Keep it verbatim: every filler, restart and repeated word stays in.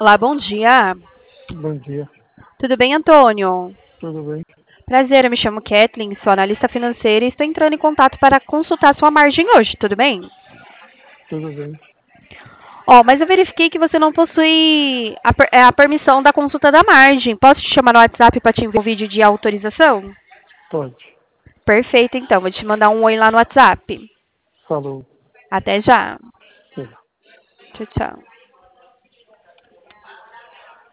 Olá, bom dia. Bom dia, Tudo bem, Antônio? tudo bem? Prazer, eu me chamo Kathleen, sou analista financeira e estou entrando em contato para consultar sua margem hoje, tudo bem? Tudo bem, Ó, mas eu verifiquei que você não possui a, per- é, a permissão da consulta da margem. Posso te chamar no WhatsApp para te enviar um vídeo de autorização? pode. Perfeito, então. Vou te mandar um oi lá no WhatsApp. Falou. Até já. É. Tchau, tchau.